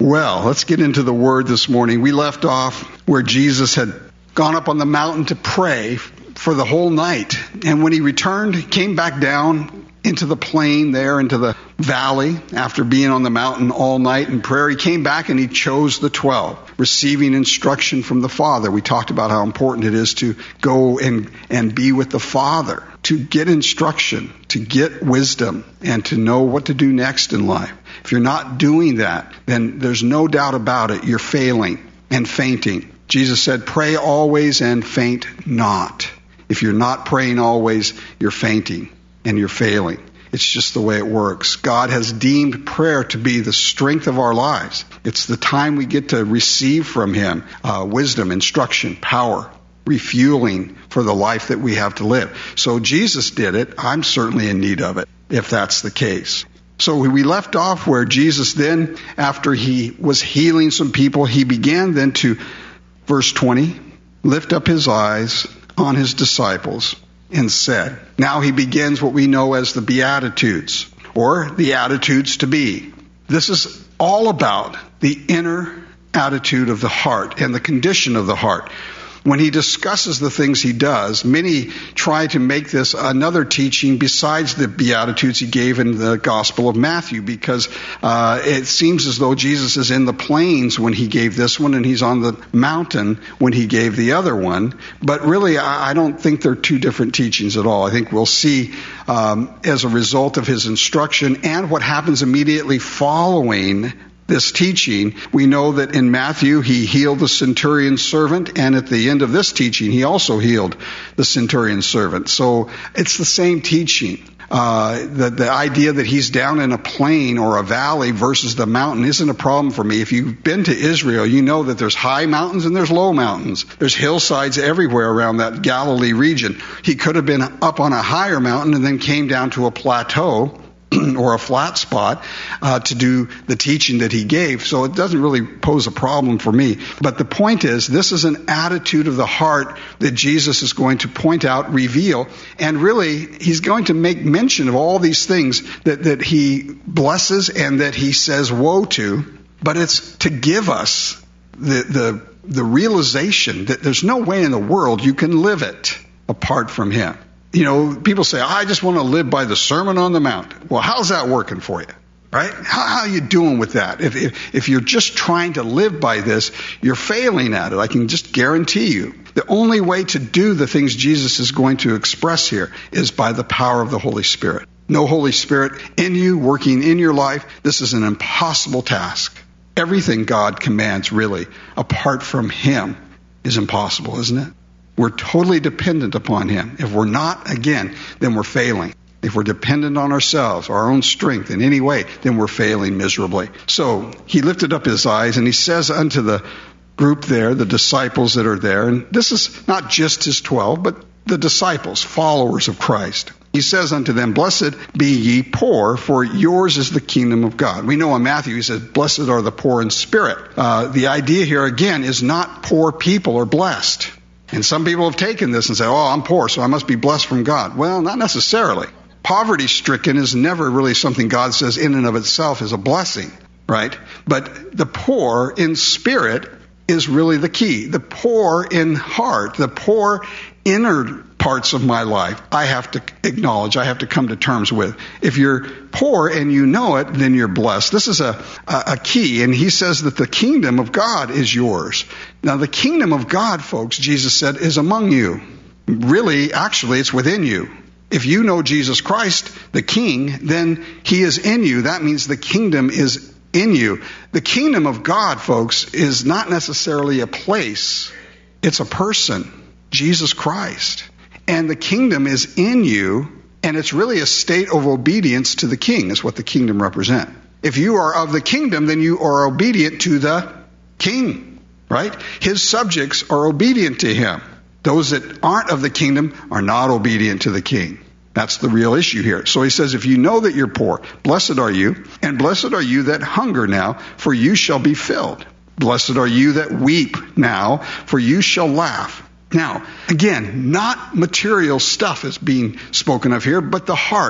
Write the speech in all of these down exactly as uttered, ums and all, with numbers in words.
Well, let's get into the Word this morning. We left off where Jesus had gone up on the mountain to pray for the whole night. And when he returned, he came back down into the plain there, into the valley, after being on the mountain all night in prayer. He came back and he chose the twelve, receiving instruction from the Father. We talked about how important it is to go and, and be with the Father, to get instruction, to get wisdom, and to know what to do next in life. If you're not doing that, then there's no doubt about it, you're failing and fainting. Jesus said, pray always and faint not. If you're not praying always, you're fainting and you're failing. It's just the way it works. God has deemed prayer to be the strength of our lives. It's the time we get to receive from Him uh, wisdom, instruction, power, refueling for the life that we have to live. So Jesus did it. I'm certainly in need of it, if that's the case. So we left off where Jesus then, after he was healing some people, he began then to, verse twenty, lift up his eyes on his disciples and said, now he begins what we know as the Beatitudes, or the attitudes to be. This is all about the inner attitude of the heart and the condition of the heart. When he discusses the things he does, many try to make this another teaching besides the Beatitudes he gave in the Gospel of Matthew, because uh, it seems as though Jesus is in the plains when he gave this one and he's on the mountain when he gave the other one. But really, I don't think they're two different teachings at all. I think we'll see um, as a result of his instruction and what happens immediately following this teaching, we know that in Matthew he healed the centurion's servant, and at the end of this teaching he also healed the centurion's servant. So it's the same teaching. Uh, the, the idea that he's down in a plain or a valley versus the mountain isn't a problem for me. If you've been to Israel, you know that there's high mountains and there's low mountains. There's hillsides everywhere around that Galilee region. He could have been up on a higher mountain and then came down to a plateau or a flat spot uh, to do the teaching that he gave. So it doesn't really pose a problem for me. But the point is, this is an attitude of the heart that Jesus is going to point out, reveal, and really he's going to make mention of all these things that, that he blesses and that he says woe to. But it's to give us the, the, the realization that there's no way in the world you can live it apart from him. You know, people say, I just want to live by the Sermon on the Mount. Well, how's that working for you? Right? How, how are you doing with that? If, if, if you're just trying to live by this, you're failing at it. I can just guarantee you. The only way to do the things Jesus is going to express here is by the power of the Holy Spirit. No Holy Spirit in you, working in your life. This is an impossible task. Everything God commands, really, apart from Him, is impossible, isn't it? We're totally dependent upon Him. If we're not, again, then we're failing. If we're dependent on ourselves, our own strength in any way, then we're failing miserably. So he lifted up his eyes and he says unto the group there, the disciples that are there, and this is not just his twelve, but the disciples, followers of Christ. He says unto them, blessed be ye poor, for yours is the kingdom of God. We know in Matthew he says, blessed are the poor in spirit. Uh, the idea here again is not poor people are blessed. And some people have taken this and say, oh, I'm poor, so I must be blessed from God. Well, not necessarily. Poverty-stricken is never really something God says in and of itself is a blessing, right? But the poor in spirit is really the key. The poor in heart, the poor inner parts of my life, I have to acknowledge, I have to come to terms with. If you're poor and you know it, then you're blessed. This is a, a, a key, and he says that the kingdom of God is yours. Now, the kingdom of God, folks, Jesus said, is among you. Really, actually, it's within you. If you know Jesus Christ, the King, then He is in you. That means the kingdom is in you. The kingdom of God, folks, is not necessarily a place. It's a person, Jesus Christ. And the kingdom is in you, and it's really a state of obedience to the King, is what the kingdom represents. If you are of the kingdom, then you are obedient to the King, right? His subjects are obedient to Him. Those that aren't of the kingdom are not obedient to the King. That's the real issue here. So he says, if you know that you're poor, blessed are you, and blessed are you that hunger now, for you shall be filled. Blessed are you that weep now, for you shall laugh. Now, again, not material stuff is being spoken of here, but the heart.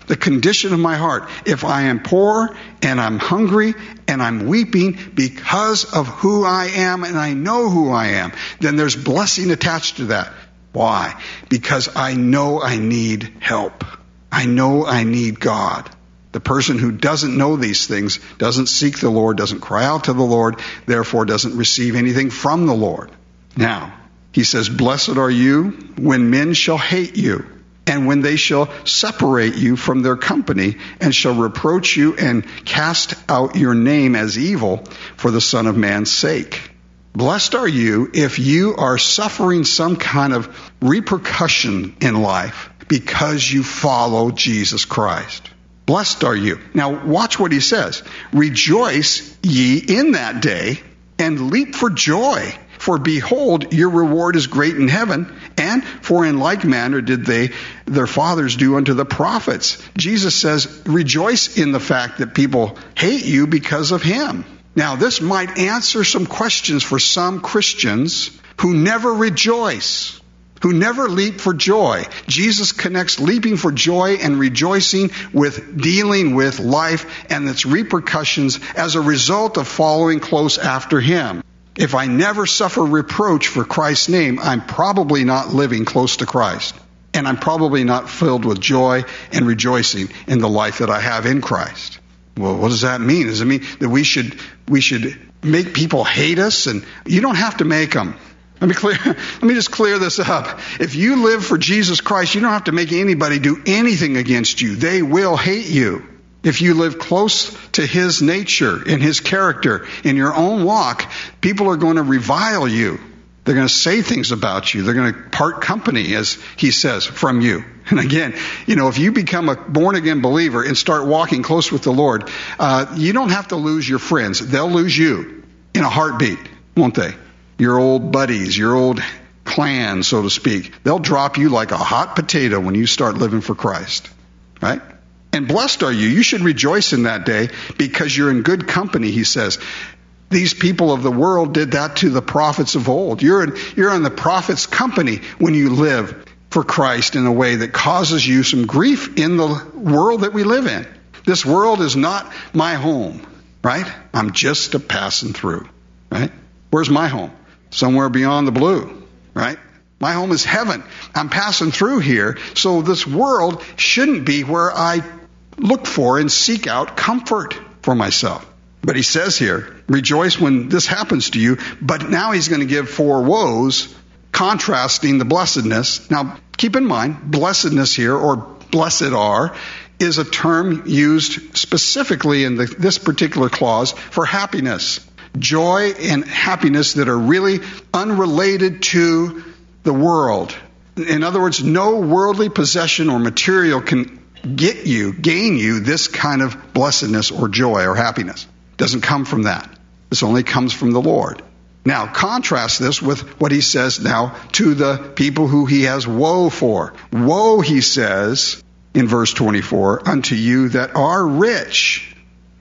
the condition of my heart. If I am poor and I'm hungry and I'm weeping because of who I am and I know who I am, then there's blessing attached to that. Why? Because I know I need help. I know I need God. The person who doesn't know these things doesn't seek the Lord, doesn't cry out to the Lord, therefore doesn't receive anything from the Lord. Now, he says, blessed are you when men shall hate you, and when they shall separate you from their company, and shall reproach you and cast out your name as evil for the Son of Man's sake. Blessed are you if you are suffering some kind of repercussion in life because you follow Jesus Christ. Blessed are you. Now watch what he says. Rejoice ye in that day, and leap for joy. For behold, your reward is great in heaven, and for in like manner did they, their fathers, do unto the prophets. Jesus says, rejoice in the fact that people hate you because of him. Now, this might answer some questions for some Christians who never rejoice, who never leap for joy. Jesus connects leaping for joy and rejoicing with dealing with life and its repercussions as a result of following close after him. If I never suffer reproach for Christ's name, I'm probably not living close to Christ. And I'm probably not filled with joy and rejoicing in the life that I have in Christ. Well, what does that mean? Does it mean that we should we should make people hate us? And you don't have to make them. Let me clear. Let me just clear this up. If you live for Jesus Christ, you don't have to make anybody do anything against you. They will hate you. If you live close to his nature and his character in your own walk, people are going to revile you. They're going to say things about you. They're going to part company, as he says, from you. And again, you know, if you become a born-again believer and start walking close with the Lord, uh, you don't have to lose your friends. They'll lose you in a heartbeat, won't they? Your old buddies, your old clan, so to speak. They'll drop you like a hot potato when you start living for Christ, right? And blessed are you. You should rejoice in that day because you're in good company, he says. These people of the world did that to the prophets of old. You're in, you're in the prophet's company when you live for Christ in a way that causes you some grief in the world that we live in. This world is not my home, right? I'm just a passing through, right? Where's my home? Somewhere beyond the blue, right? My home is heaven. I'm passing through here, so this world shouldn't be where I look for and seek out comfort for myself. But he says here, rejoice when this happens to you, but now he's going to give four woes, contrasting the blessedness. Now, keep in mind, blessedness here, or blessed are, is a term used specifically in the, this particular clause for happiness. Joy and happiness that are really unrelated to the world. In other words, no worldly possession or material can get you, gain you this kind of blessedness or joy or happiness. It doesn't come from that. This only comes from the Lord. Now, contrast this with what he says now to the people who he has woe for. Woe, he says in verse twenty-four, unto you that are rich.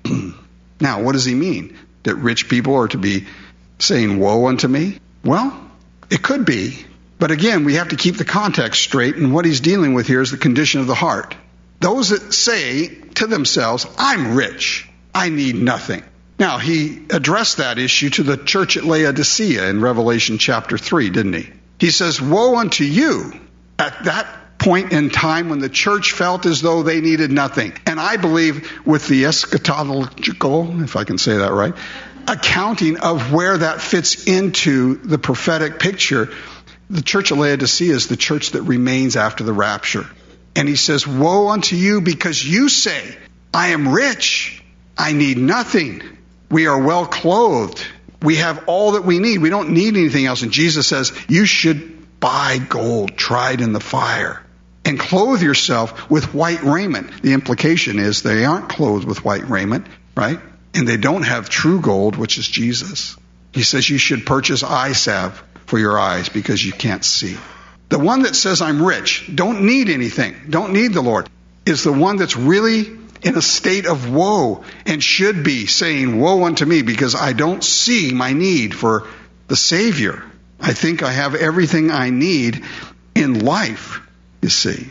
Now, what does he mean? That rich people are to be saying woe unto me? Well, it could be. But again, we have to keep the context straight, and what he's dealing with here is the condition of the heart. Those that say to themselves, I'm rich, I need nothing. Now, he addressed that issue to the church at Laodicea in Revelation chapter three, didn't he? He says, woe unto you at that point in time when the church felt as though they needed nothing. And I believe with the eschatological, if I can say that right, accounting of where that fits into the prophetic picture, the church of Laodicea is the church that remains after the rapture. And he says, woe unto you because you say, I am rich, I need nothing. We are well clothed. We have all that we need. We don't need anything else. And Jesus says, you should buy gold tried in the fire and clothe yourself with white raiment. The implication is they aren't clothed with white raiment, right? And they don't have true gold, which is Jesus. He says you should purchase eye salve for your eyes because you can't see. The one that says I'm rich, don't need anything, don't need the Lord, is the one that's really in a state of woe and should be saying, woe unto me, because I don't see my need for the Savior. I think I have everything I need in life, you see.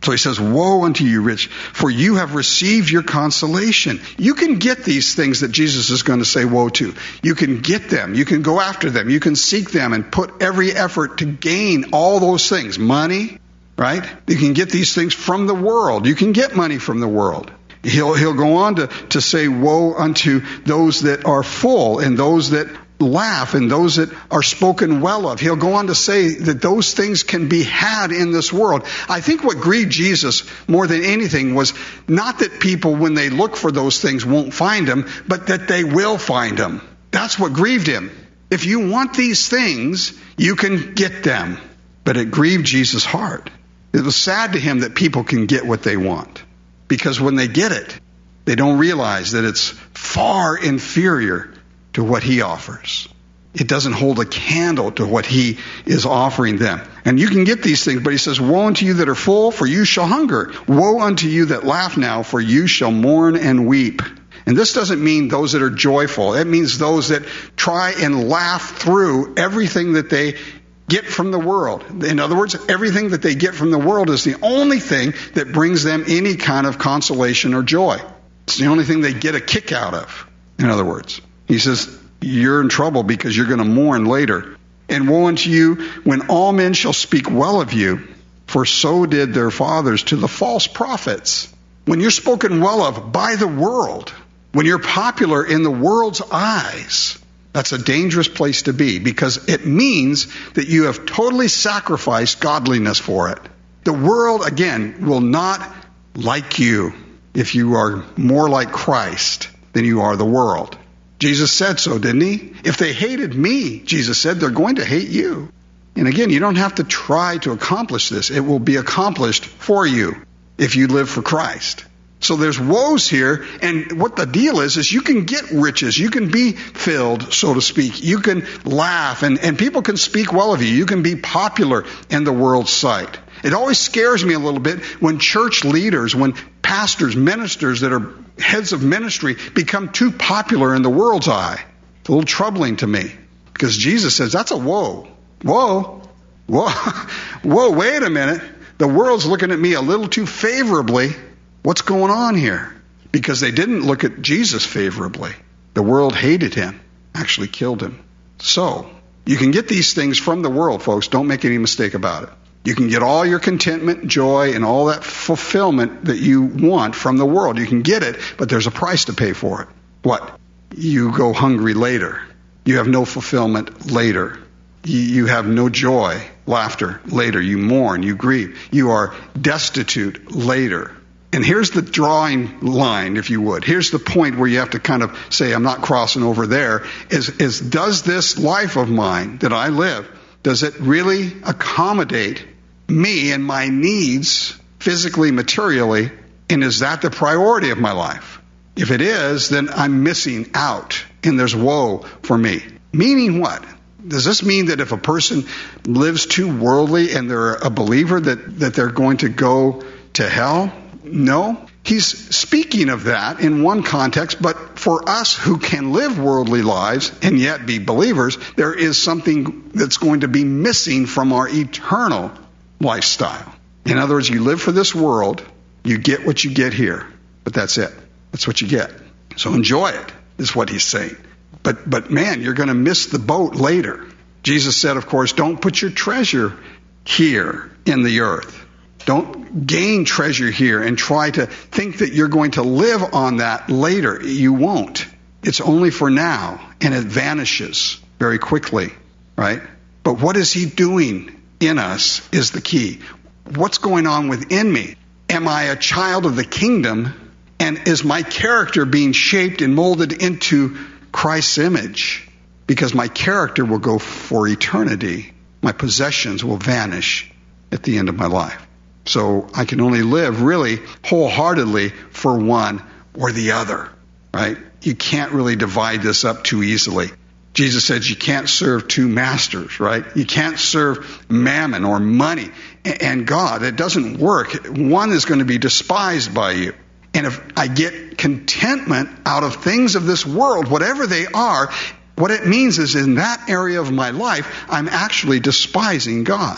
So he says, woe unto you, rich, for you have received your consolation. You can get these things that Jesus is going to say woe to. You can get them. You can go after them. You can seek them and put every effort to gain all those things. Money, right? You can get these things from the world. You can get money from the world. He'll, he'll go on to, to say woe unto those that are full and those that laugh and those that are spoken well of. He'll go on to say that those things can be had in this world. I think what grieved Jesus more than anything was not that people, when they look for those things, won't find them, but that they will find them. That's what grieved him. If you want these things, you can get them. But it grieved Jesus' heart. It was sad to him that people can get what they want, because when they get it, they don't realize that it's far inferior to what he offers. It doesn't hold a candle to what he is offering them. And you can get these things, but he says, woe unto you that are full, for you shall hunger. Woe unto you that laugh now, for you shall mourn and weep. And this doesn't mean those that are joyful. It means those that try and laugh through everything that they get from the world. In other words, everything that they get from the world is the only thing that brings them any kind of consolation or joy. It's the only thing they get a kick out of, in other words. He says, you're in trouble because you're going to mourn later. And woe unto you when all men shall speak well of you, for so did their fathers to the false prophets. When you're spoken well of by the world, when you're popular in the world's eyes, that's a dangerous place to be, because it means that you have totally sacrificed godliness for it. The world, again, will not like you if you are more like Christ than you are the world. Jesus said so, didn't he? If they hated me, Jesus said, they're going to hate you. And again, you don't have to try to accomplish this. It will be accomplished for you if you live for Christ. So there's woes here, and what the deal is, is you can get riches. You can be filled, so to speak. You can laugh, and, and people can speak well of you. You can be popular in the world's sight. It always scares me a little bit when church leaders, when pastors, ministers that are heads of ministry become too popular in the world's eye. It's a little troubling to me, because Jesus says that's a woe. Whoa, whoa, whoa, wait a minute. The world's looking at me a little too favorably. What's going on here? Because they didn't look at Jesus favorably. The world hated him, actually killed him. So, you can get these things from the world, folks. Don't make any mistake about it. You can get all your contentment, joy, and all that fulfillment that you want from the world. You can get it, but there's a price to pay for it. What? You go hungry later. You have no fulfillment later. You have no joy, laughter later. You mourn, you grieve. You are destitute later. And here's the drawing line, if you would. Here's the point where you have to kind of say, I'm not crossing over there, is, is does this life of mine that I live, does it really accommodate me and my needs physically, materially, and is that the priority of my life? If it is, then I'm missing out, and there's woe for me. Meaning what? Does this mean that if a person lives too worldly and they're a believer that, that they're going to go to hell? No. He's speaking of that in one context, but for us who can live worldly lives and yet be believers, there is something that's going to be missing from our eternal lifestyle. In other words, you live for this world, you get what you get here, but that's it. That's what you get. So enjoy it, is what he's saying. But, but man, you're going to miss the boat later. Jesus said, of course, don't put your treasure here in the earth. Don't gain treasure here and try to think that you're going to live on that later. You won't. It's only for now, and it vanishes very quickly, right? But what is he doing in us is the key. What's going on within me? Am I a child of the kingdom, and is my character being shaped and molded into Christ's image? Because my character will go for eternity. My possessions will vanish at the end of my life. So I can only live really wholeheartedly for one or the other, right? You can't really divide this up too easily. Jesus says you can't serve two masters, right? You can't serve mammon or money and God. It doesn't work. One is going to be despised by you. And if I get contentment out of things of this world, whatever they are, what it means is in that area of my life, I'm actually despising God.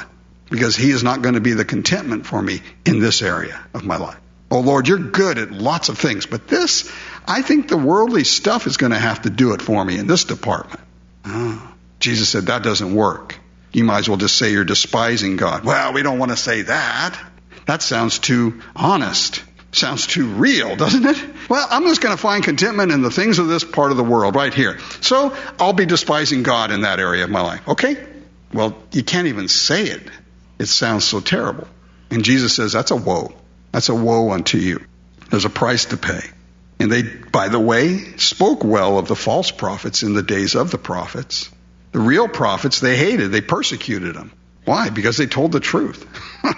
because he is not going to be the contentment for me in this area of my life. Oh, Lord, you're good at lots of things, but this, I think the worldly stuff is going to have to do it for me in this department. Oh, Jesus said that doesn't work. You might as well just say you're despising God. Well, we don't want to say that. That sounds too honest. Sounds too real, doesn't it? Well, I'm just going to find contentment in the things of this part of the world right here. So I'll be despising God in that area of my life. Okay? Well, you can't even say it. It sounds so terrible. And Jesus says, that's a woe. That's a woe unto you. There's a price to pay. And they, by the way, spoke well of the false prophets in the days of the prophets. The real prophets, they hated. They persecuted them. Why? Because they told the truth.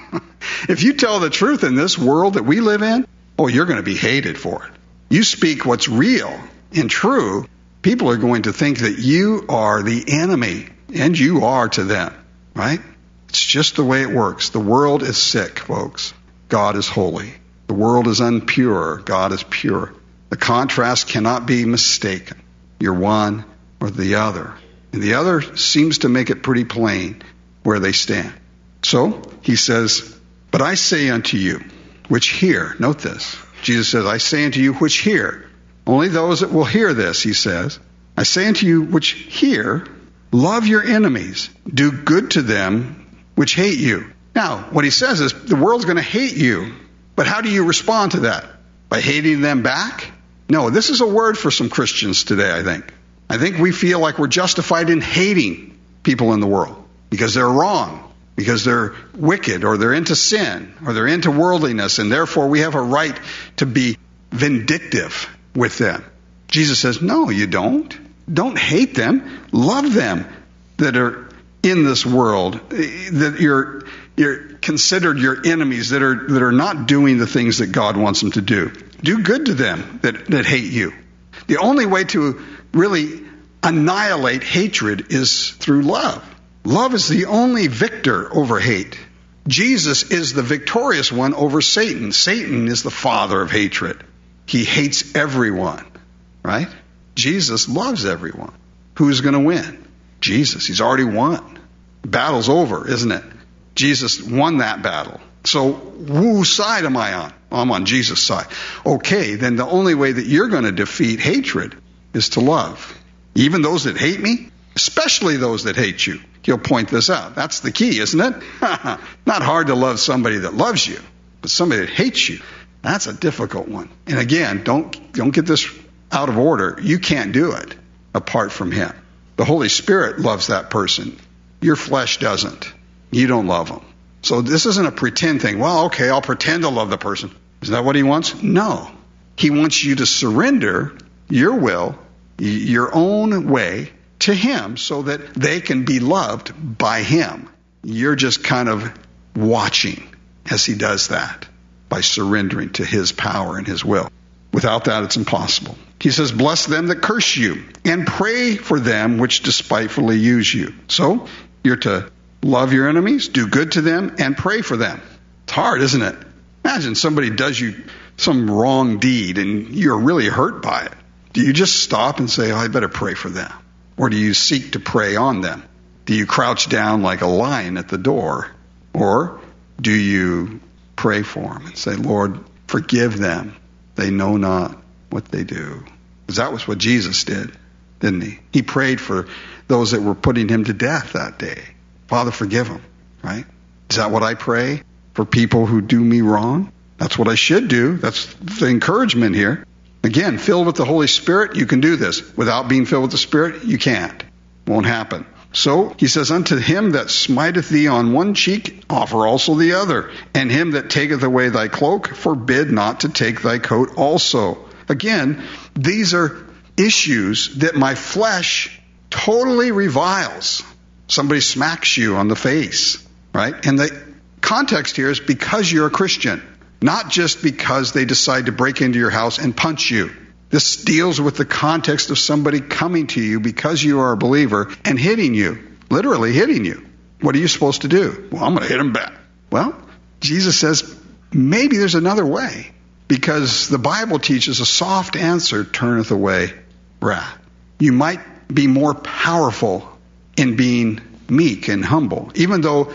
If you tell the truth in this world that we live in, oh, you're going to be hated for it. You speak what's real and true, people are going to think that you are the enemy, and you are to them, right? It's just the way it works. The world is sick, folks. God is holy. The world is unpure. God is pure. The contrast cannot be mistaken. You're one or the other. And the other seems to make it pretty plain where they stand. So he says, but I say unto you, which hear, note this. Jesus says, I say unto you which hear. Only those that will hear this, he says. I say unto you which hear, love your enemies, do good to them which hate you. Now, what he says is the world's going to hate you. But how do you respond to that? By hating them back? No, this is a word for some Christians today, I think. I think we feel like we're justified in hating people in the world because they're wrong, because they're wicked, or they're into sin, or they're into worldliness, and therefore we have a right to be vindictive with them. Jesus says, no, you don't. Don't hate them. Love them that are in this world, that you're you're considered your enemies, that are that are not doing the things that God wants them to do. Do good to them that, that hate you. The only way to really annihilate hatred is through love. Love is the only victor over hate. Jesus is the victorious one over Satan. Satan is the father of hatred. He hates everyone, right? Jesus loves everyone. Who's going to win? Jesus. He's already won. Battle's over, isn't it? Jesus won that battle. So whose side am I on? I'm on Jesus' side. Okay, then the only way that you're going to defeat hatred is to love. Even those that hate me, especially those that hate you. He'll point this out. That's the key, isn't it? Not hard to love somebody that loves you, but somebody that hates you, that's a difficult one. And again, don't don't get this out of order. You can't do it apart from him. The Holy Spirit loves that person. Your flesh doesn't. You don't love them. So this isn't a pretend thing. Well, okay, I'll pretend to love the person. Is that what he wants? No. He wants you to surrender your will, your own way, to him so that they can be loved by him. You're just kind of watching as he does that by surrendering to his power and his will. Without that, it's impossible. He says, bless them that curse you and pray for them which despitefully use you. So you're to love your enemies, do good to them, and pray for them. It's hard, isn't it? Imagine somebody does you some wrong deed and you're really hurt by it. Do you just stop and say, oh, I better pray for them? Or do you seek to prey on them? Do you crouch down like a lion at the door? Or do you pray for them and say, Lord, forgive them. They know not what they do. Because that was what Jesus did, didn't he? He prayed for those that were putting him to death that day. Father, forgive them, right? Is that what I pray for people who do me wrong? That's what I should do. That's the encouragement here. Again, filled with the Holy Spirit, you can do this. Without being filled with the Spirit, you can't. Won't happen. So he says, unto him that smiteth thee on one cheek, offer also the other. And him that taketh away thy cloak, forbid not to take thy coat also. Again, these are issues that my flesh totally reviles. Somebody smacks you on the face, right? And the context here is because you're a Christian. Not just because they decide to break into your house and punch you. This deals with the context of somebody coming to you because you are a believer and hitting you, literally hitting you. What are you supposed to do? Well, I'm going to hit him back. Well, Jesus says maybe there's another way, because the Bible teaches a soft answer turneth away wrath. You might be more powerful in being meek and humble, even though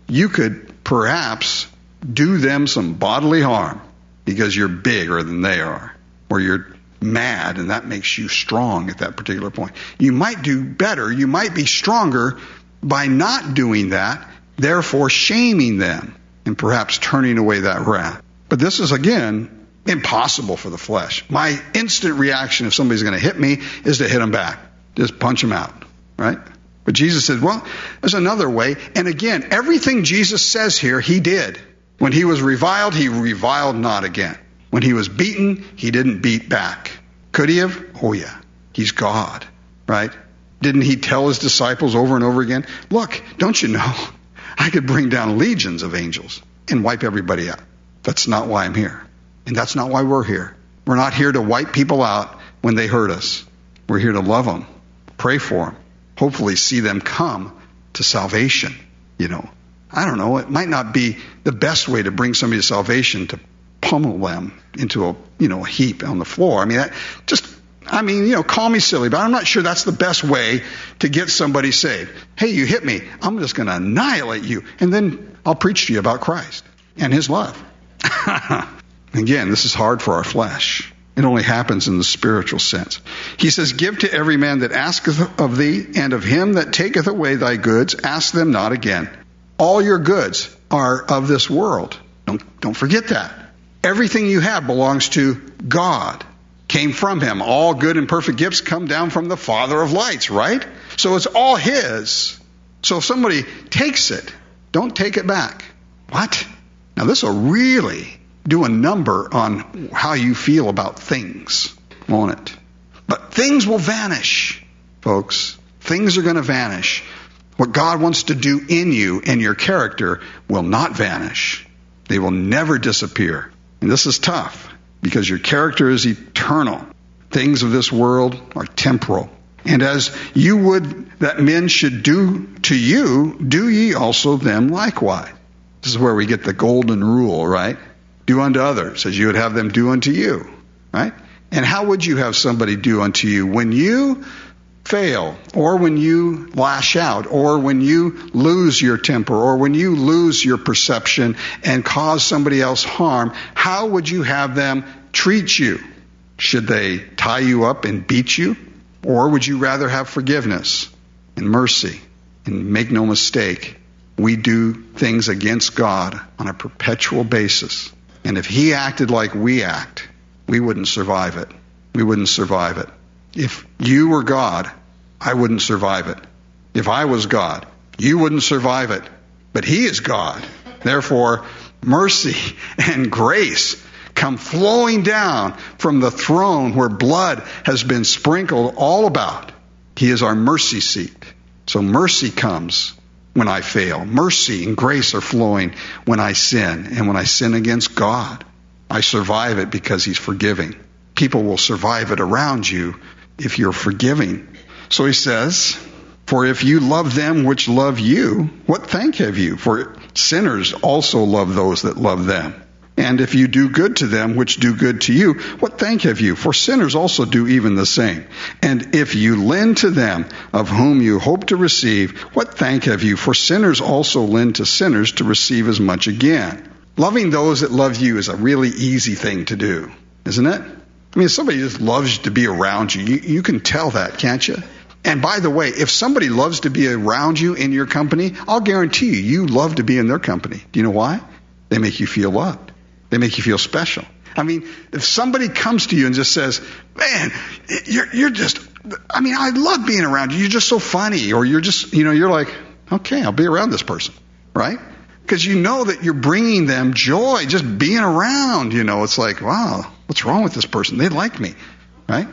you could perhaps do them some bodily harm because you're bigger than they are, or you're mad and that makes you strong at that particular point. You might do better, you might be stronger by not doing that, therefore shaming them and perhaps turning away that wrath. But this is, again, impossible for the flesh. My instant reaction if somebody's going to hit me is to hit them back. Just punch them out, right? But Jesus said, well, there's another way. And again, everything Jesus says here, he did. When he was reviled, he reviled not again. When he was beaten, he didn't beat back. Could he have? Oh, yeah. He's God, right? Didn't he tell his disciples over and over again, look, don't you know, I could bring down legions of angels and wipe everybody out. That's not why I'm here. And that's not why we're here. We're not here to wipe people out when they hurt us. We're here to love them, pray for them, hopefully see them come to salvation. You know, I don't know, it might not be the best way to bring somebody to salvation to pummel them into a, you know, a heap on the floor. I mean, that just, I mean, you know, call me silly, but I'm not sure that's the best way to get somebody saved. Hey, you hit me. I'm just going to annihilate you. And then I'll preach to you about Christ and his love. Again, this is hard for our flesh. It only happens in the spiritual sense. He says, give to every man that asketh of thee, and of him that taketh away thy goods, ask them not again. All your goods are of this world. Don't, don't forget that. Everything you have belongs to God. Came from him. All good and perfect gifts come down from the Father of lights, right? So it's all his. So if somebody takes it, don't take it back. What? Now this will really do a number on how you feel about things, won't it? But things will vanish, folks. Things are going to vanish. What God wants to do in you and your character will not vanish. They will never disappear. And this is tough because your character is eternal. Things of this world are temporal. And as you would that men should do to you, do ye also them likewise. This is where we get the golden rule, right? Do unto others as you would have them do unto you, right? And how would you have somebody do unto you when you fail, or when you lash out, or when you lose your temper, or when you lose your perception and cause somebody else harm? How would you have them treat you? Should they tie you up and beat you? Or would you rather have forgiveness and mercy? And make no mistake, we do things against God on a perpetual basis. And if he acted like we act, we wouldn't survive it. We wouldn't survive it. If you were God, I wouldn't survive it. If I was God, you wouldn't survive it. But he is God. Therefore, mercy and grace come flowing down from the throne where blood has been sprinkled all about. He is our mercy seat. So mercy comes when I fail. Mercy and grace are flowing when I sin. And when I sin against God, I survive it because he's forgiving. People will survive it around you if you're forgiving. So he says, for if you love them which love you, what thank have you? For sinners also love those that love them. And if you do good to them which do good to you, what thank have you? For sinners also do even the same. And if you lend to them of whom you hope to receive, what thank have you? For sinners also lend to sinners to receive as much again. Loving those that love you is a really easy thing to do, isn't it? I mean, if somebody just loves to be around you, you, you can tell that, can't you? And by the way, if somebody loves to be around you in your company, I'll guarantee you, you love to be in their company. Do you know why? They make you feel loved. They make you feel special. I mean, if somebody comes to you and just says, man, you're, you're just, I mean, I love being around you. You're just so funny. Or you're just, you know, you're like, okay, I'll be around this person, right? Because you know that you're bringing them joy just being around. You know, it's like, wow, what's wrong with this person? They like me, right?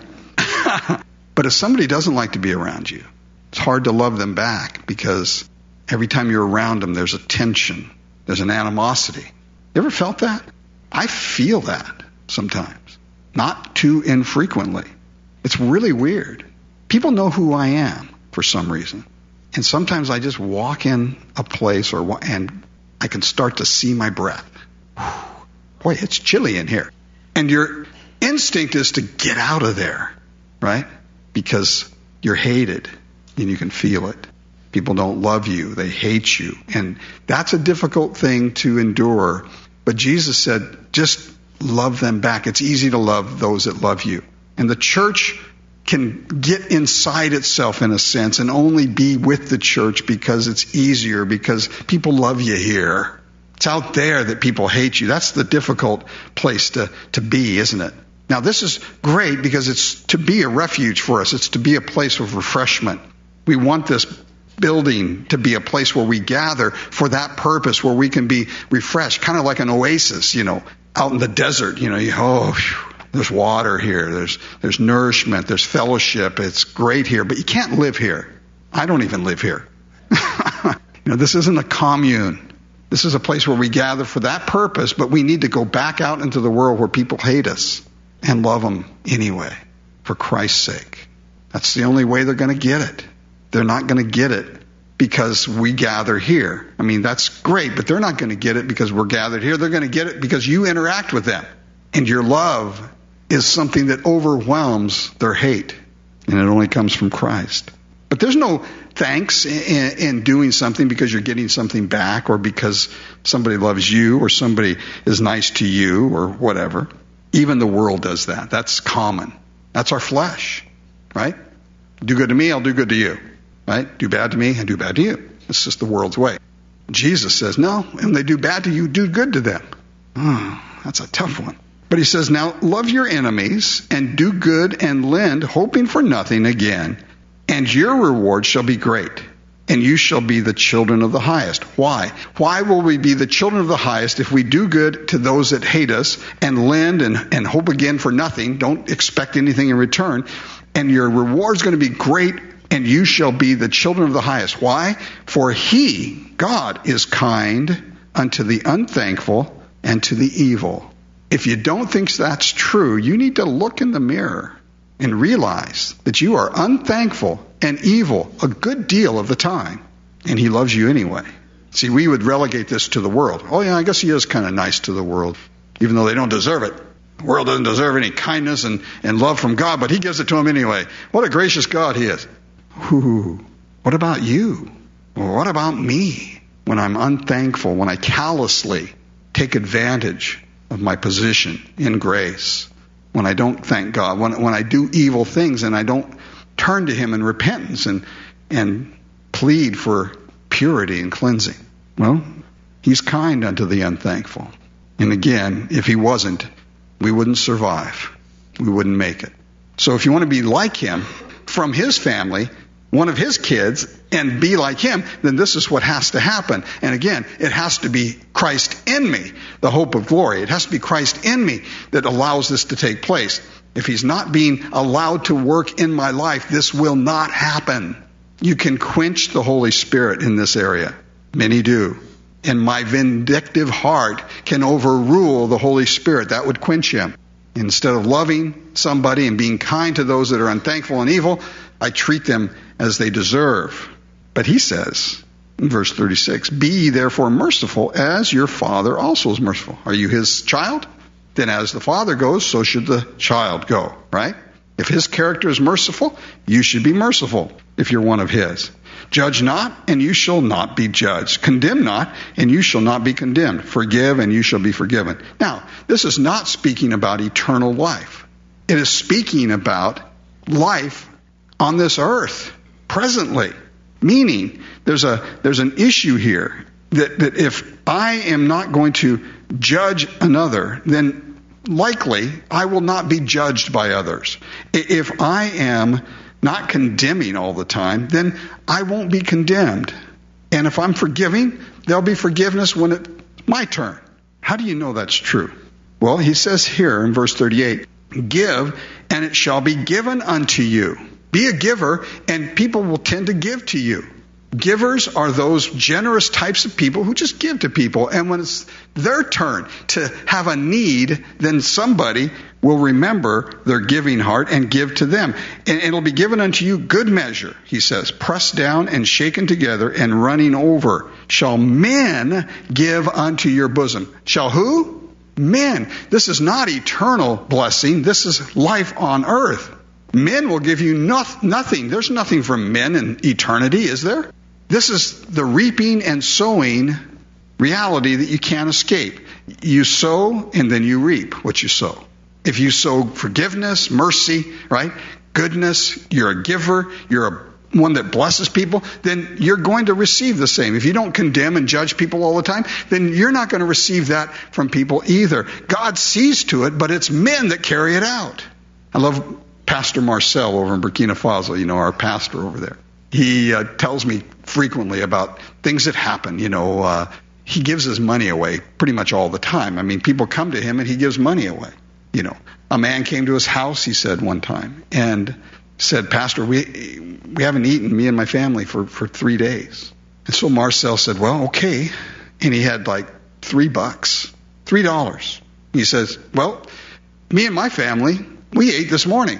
But if somebody doesn't like to be around you, it's hard to love them back because every time you're around them, there's a tension. There's an animosity. You ever felt that? I feel that sometimes, not too infrequently. It's really weird. People know who I am for some reason. And sometimes I just walk in a place or and I can start to see my breath. Boy, it's chilly in here. And your instinct is to get out of there, right? Because you're hated and you can feel it. People don't love you. They hate you. And that's a difficult thing to endure. But Jesus said, just love them back. It's easy to love those that love you. And the church can get inside itself in a sense and only be with the church because it's easier, because people love you here. It's out there that people hate you. That's the difficult place to, to be, isn't it? Now, this is great because it's to be a refuge for us. It's to be a place of refreshment. We want this building to be a place where we gather for that purpose, where we can be refreshed, kind of like an oasis, you know, out in the desert. You know, you, oh, whew, there's water here. There's there's nourishment. There's fellowship. It's great here, but you can't live here. I don't even live here. You know, this isn't a commune. This is a place where we gather for that purpose, but we need to go back out into the world where people hate us and love them anyway, for Christ's sake. That's the only way they're going to get it. They're not going to get it because we gather here. I mean, that's great, but they're not going to get it because we're gathered here. They're going to get it because you interact with them. And your love is something that overwhelms their hate. And it only comes from Christ. But there's no thanks in, in doing something because you're getting something back, or because somebody loves you, or somebody is nice to you, or whatever. Even the world does that. That's common. That's our flesh, right? Do good to me, I'll do good to you. Right? Do bad to me, and do bad to you. It's just the world's way. Jesus says, no, when they do bad to you, do good to them. Oh, that's a tough one. But he says, now love your enemies and do good and lend, hoping for nothing again, and your reward shall be great, and you shall be the children of the highest. Why? Why will we be the children of the highest if we do good to those that hate us and lend and, and hope again for nothing? Don't expect anything in return. And your reward is going to be great, and you shall be the children of the highest. Why? For he, God, is kind unto the unthankful and to the evil. If you don't think that's true, you need to look in the mirror and realize that you are unthankful and evil a good deal of the time, and he loves you anyway. See, we would relegate this to the world. Oh yeah, I guess he is kind of nice to the world, even though they don't deserve it. The world doesn't deserve any kindness and, and love from God, but he gives it to them anyway. What a gracious God he is. Ooh, what about you? Well, what about me? When I'm unthankful, when I callously take advantage of my position in grace, when I don't thank God, when, when I do evil things and I don't turn to him in repentance and, and plead for purity and cleansing. Well, he's kind unto the unthankful. And again, if he wasn't, we wouldn't survive. We wouldn't make it. So if you want to be like him, from his family, one of his kids, and be like him, then this is what has to happen. And again, it has to be Christ in me, the hope of glory. It has to be Christ in me that allows this to take place. If he's not being allowed to work in my life, this will not happen. You can quench the Holy Spirit in this area. Many do. And my vindictive heart can overrule the Holy Spirit. That would quench him. Instead of loving somebody and being kind to those that are unthankful and evil, I treat them as they deserve. But he says in verse thirty-six, be ye therefore merciful as your Father also is merciful. Are you his child? Then as the Father goes, so should the child go, right? If his character is merciful, you should be merciful if you're one of his. Judge not, and you shall not be judged. Condemn not, and you shall not be condemned. Forgive, and you shall be forgiven. Now, this is not speaking about eternal life. It is speaking about life on this earth, presently. Meaning, there's a there's an issue here that, that if I am not going to judge another, then likely I will not be judged by others. If I am not condemning all the time, then I won't be condemned. And if I'm forgiving, there'll be forgiveness when it's my turn. How do you know that's true? Well, he says here in verse thirty-eight, give, and it shall be given unto you. Be a giver, and people will tend to give to you. Givers are those generous types of people who just give to people. And when it's their turn to have a need, then somebody will remember their giving heart and give to them. And it'll be given unto you good measure, he says, pressed down and shaken together and running over. Shall men give unto your bosom? Shall who? Men. This is not eternal blessing. This is life on earth. Men will give you no- nothing. There's nothing from men in eternity, is there? This is the reaping and sowing reality that you can't escape. You sow and then you reap what you sow. If you sow forgiveness, mercy, right? Goodness, you're a giver, you're a one that blesses people, then you're going to receive the same. If you don't condemn and judge people all the time, then you're not going to receive that from people either. God sees to it, but it's men that carry it out. I love Pastor Marcel over in Burkina Faso, you know, our pastor over there. He uh, tells me frequently about things that happen. You know, uh, he gives his money away pretty much all the time. I mean, people come to him and he gives money away. You know, a man came to his house, he said one time, and said, Pastor, we we haven't eaten, me and my family, for, for three days. And so Marcel said, well, okay. And he had like three bucks, three dollars. He says, well, me and my family, we ate this morning.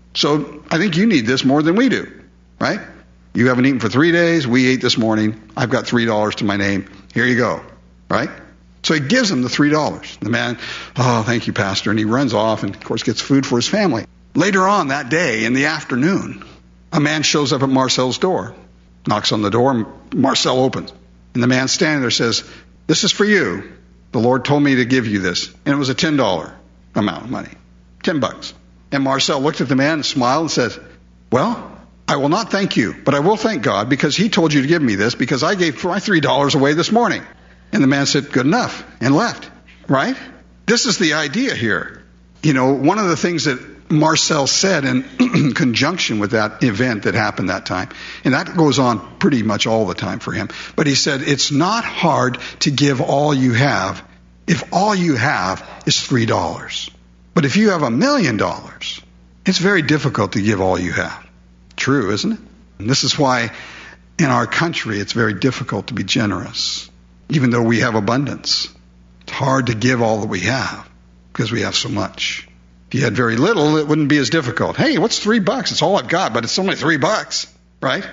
So I think you need this more than we do, right? You haven't eaten for three days. We ate this morning. I've got three dollars to my name. Here you go, right? So he gives him the three dollars. The man, oh, thank you, Pastor. And he runs off and, of course, gets food for his family. Later on that day, in the afternoon, a man shows up at Marcel's door, knocks on the door, and Marcel opens. And the man standing there says, this is for you. The Lord told me to give you this. And it was a ten dollars amount of money, ten bucks. And Marcel looked at the man and smiled and said, well, I will not thank you, but I will thank God because he told you to give me this because I gave my three dollars away this morning. And the man said, good enough, and left, right? This is the idea here. You know, one of the things that Marcel said in conjunction with that event that happened that time, and that goes on pretty much all the time for him, but he said, it's not hard to give all you have if all you have is three dollars. But if you have a million dollars, it's very difficult to give all you have. True, isn't it? And this is why in our country it's very difficult to be generous, even though we have abundance. It's hard to give all that we have because we have so much. If you had very little, it wouldn't be as difficult. Hey, what's three bucks? It's all I've got, but it's only three bucks, right?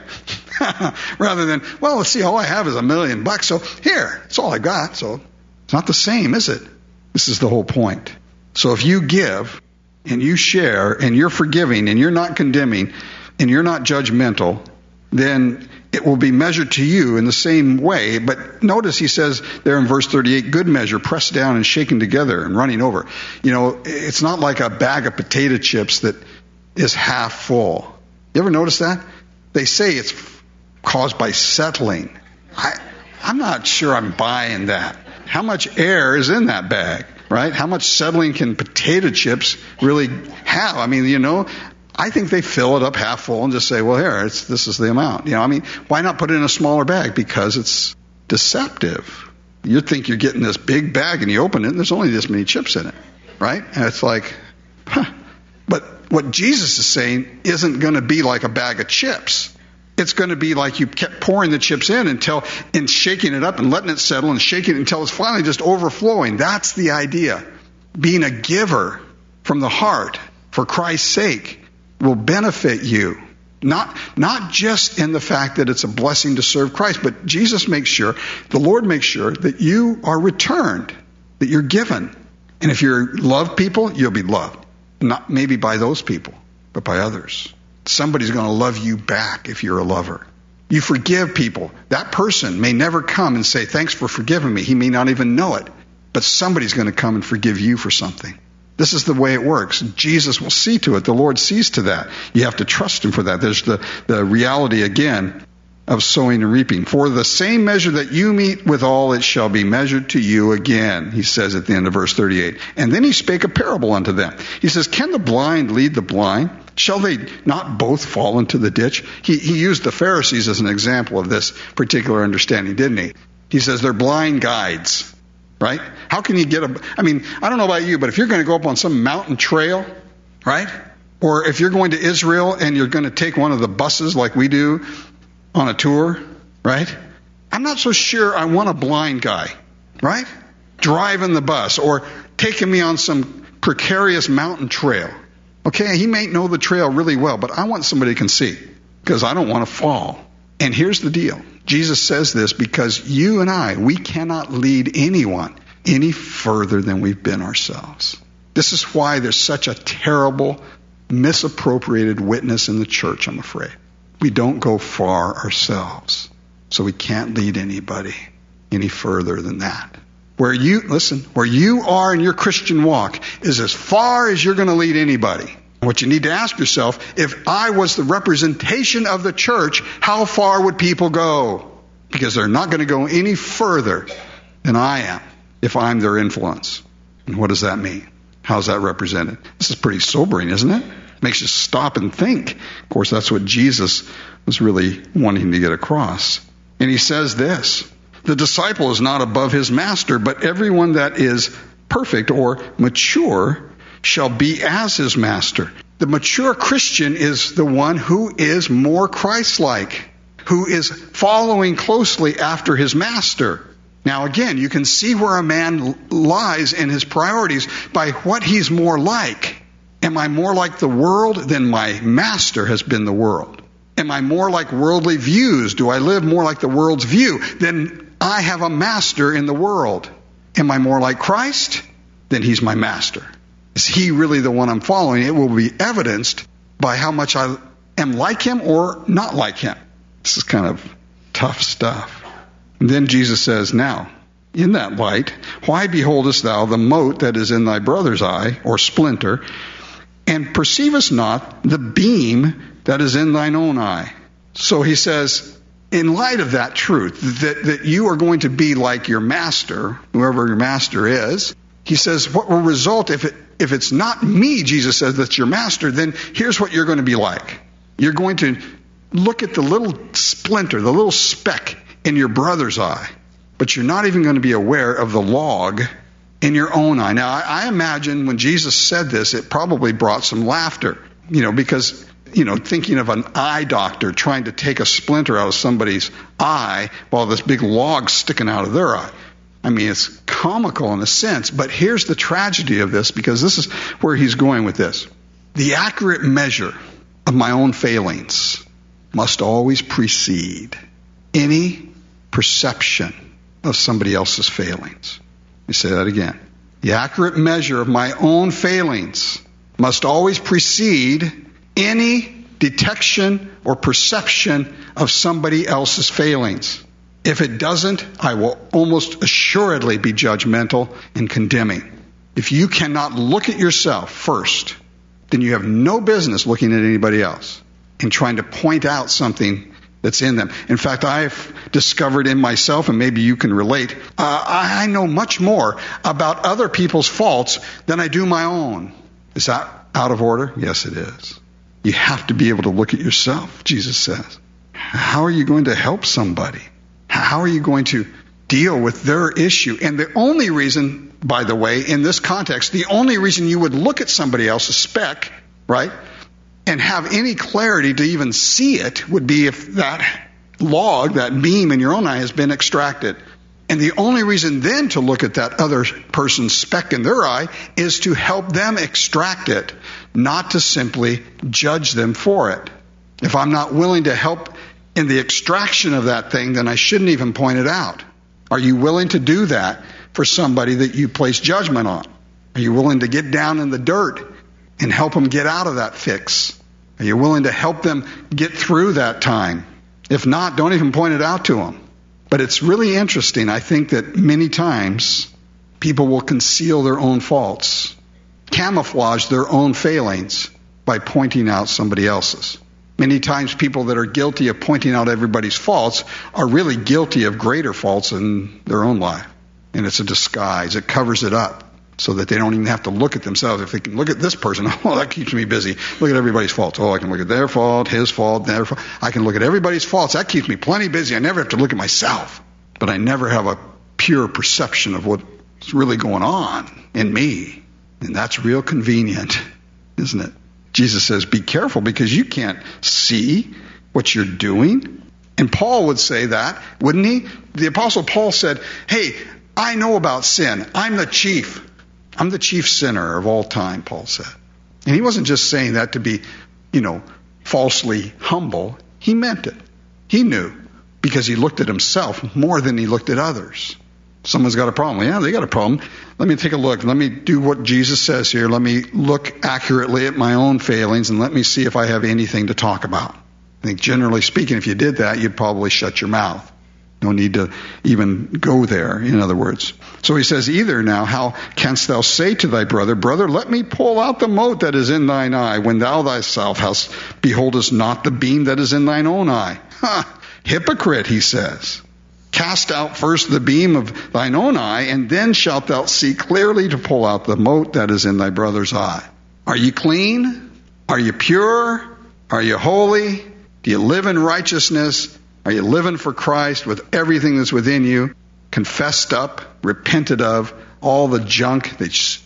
Rather than, well, let's see, all I have is a million bucks, so here, it's all I got. So it's not the same, is it? This is the whole point. So if you give and you share and you're forgiving and you're not condemning and you're not judgmental, then it will be measured to you in the same way. But notice he says there in verse thirty-eight, good measure, pressed down and shaken together and running over. You know, it's not like a bag of potato chips that is half full. You ever notice that? They say it's caused by settling. I, I'm not sure I'm buying that. How much air is in that bag, right? How much settling can potato chips really have? I mean, you know, I think they fill it up half full and just say, well, here, it's, this is the amount. You know, I mean, why not put it in a smaller bag? Because it's deceptive. You think you're getting this big bag and you open it and there's only this many chips in it, right? And it's like, huh. But what Jesus is saying isn't going to be like a bag of chips. It's going to be like you kept pouring the chips in until, and shaking it up and letting it settle and shaking it until it's finally just overflowing. That's the idea. Being a giver from the heart for Christ's sake will benefit you. Not, not just in the fact that it's a blessing to serve Christ, but Jesus makes sure, the Lord makes sure that you are returned, that you're given. And if you love people, you'll be loved. Not maybe by those people, but by others. Somebody's going to love you back if you're a lover. You forgive people. That person may never come and say, thanks for forgiving me. He may not even know it. But somebody's going to come and forgive you for something. This is the way it works. Jesus will see to it. The Lord sees to that. You have to trust him for that. There's the, the reality again of sowing and reaping. For the same measure that you meet withal, it shall be measured to you again, he says at the end of verse thirty-eight. And then he spake a parable unto them. He says, can the blind lead the blind? Shall they not both fall into the ditch? He, he used the Pharisees as an example of this particular understanding, didn't he? He says they're blind guides, right? How can you get a, I mean, I don't know about you, but if you're going to go up on some mountain trail, right? Or if you're going to Israel and you're going to take one of the buses like we do on a tour, right? I'm not so sure I want a blind guy, right? Driving the bus or taking me on some precarious mountain trail. Okay, he may know the trail really well, but I want somebody who can see because I don't want to fall. And here's the deal. Jesus says this because you and I, we cannot lead anyone any further than we've been ourselves. This is why there's such a terrible, misappropriated witness in the church, I'm afraid. We don't go far ourselves. So we can't lead anybody any further than that. Where you, listen, where you are in your Christian walk is as far as you're going to lead anybody. What you need to ask yourself, if I was the representation of the church, how far would people go? Because they're not going to go any further than I am if I'm their influence. And what does that mean? How's that represented? This is pretty sobering, isn't it? Makes you stop and think. Of course, that's what Jesus was really wanting to get across. And he says this, the disciple is not above his master, but everyone that is perfect or mature shall be as his master. The mature Christian is the one who is more Christ-like, who is following closely after his master. Now again, you can see where a man lies in his priorities by what he's more like. Am I more like the world? Then my master has been the world. Am I more like worldly views? Do I live more like the world's view? Then I have a master in the world. Am I more like Christ? Then he's my master. Is he really the one I'm following? It will be evidenced by how much I am like him or not like him. This is kind of tough stuff. And then Jesus says, now, in that light, why beholdest thou the mote that is in thy brother's eye, or splinter, and perceivest not the beam that is in thine own eye? So he says, in light of that truth, that, that you are going to be like your master, whoever your master is, he says, what will result if it, if it's not me, Jesus says, that's your master, then here's what you're going to be like. You're going to look at the little splinter, the little speck in your brother's eye, but you're not even going to be aware of the log in your own eye. Now, I, I imagine when Jesus said this, it probably brought some laughter, you know, because, you know, thinking of an eye doctor trying to take a splinter out of somebody's eye while this big log's sticking out of their eye. I mean, it's comical in a sense, but here's the tragedy of this, because this is where he's going with this. The accurate measure of my own failings must always precede any perception of somebody else's failings. Let me say that again. The accurate measure of my own failings must always precede any detection or perception of somebody else's failings. If it doesn't, I will almost assuredly be judgmental and condemning. If you cannot look at yourself first, then you have no business looking at anybody else and trying to point out something that's in them. In fact, I've discovered in myself, and maybe you can relate, uh, I know much more about other people's faults than I do my own. Is that out of order? Yes, it is. You have to be able to look at yourself, Jesus says. How are you going to help somebody? How are you going to deal with their issue? And the only reason, by the way, in this context, the only reason you would look at somebody else's speck, right, and have any clarity to even see it would be if that log, that beam in your own eye has been extracted. And the only reason then to look at that other person's speck in their eye is to help them extract it, not to simply judge them for it. If I'm not willing to help in the extraction of that thing, then I shouldn't even point it out. Are you willing to do that for somebody that you place judgment on? Are you willing to get down in the dirt and help them get out of that fix? Are you willing to help them get through that time? If not, don't even point it out to them. But it's really interesting. I think that many times people will conceal their own faults, camouflage their own failings by pointing out somebody else's. Many times people that are guilty of pointing out everybody's faults are really guilty of greater faults in their own life. And it's a disguise. It covers it up so that they don't even have to look at themselves. If they can look at this person, oh, that keeps me busy. Look at everybody's faults. Oh, I can look at their fault, his fault, their fault. I can look at everybody's faults. That keeps me plenty busy. I never have to look at myself. But I never have a pure perception of what's really going on in me. And that's real convenient, isn't it? Jesus says, be careful because you can't see what you're doing. And Paul would say that, wouldn't he? The Apostle Paul said, hey, I know about sin. I'm the chief. I'm the chief sinner of all time, Paul said. And he wasn't just saying that to be, you know, falsely humble. He meant it. He knew because he looked at himself more than he looked at others. Someone's got a problem. Yeah, they got a problem. Let me take a look. Let me do what Jesus says here. Let me look accurately at my own failings and let me see if I have anything to talk about. I think generally speaking, if you did that, you'd probably shut your mouth. No need to even go there, in other words. So he says, either now, how canst thou say to thy brother, brother, let me pull out the mote that is in thine eye, when thou thyself hast beholdest not the beam that is in thine own eye? Ha! Hypocrite, he says. Cast out first the beam of thine own eye, and then shalt thou see clearly to pull out the mote that is in thy brother's eye. Are you clean? Are you pure? Are you holy? Do you live in righteousness? Are you living for Christ with everything that's within you, confessed up, repented of, all the junk that's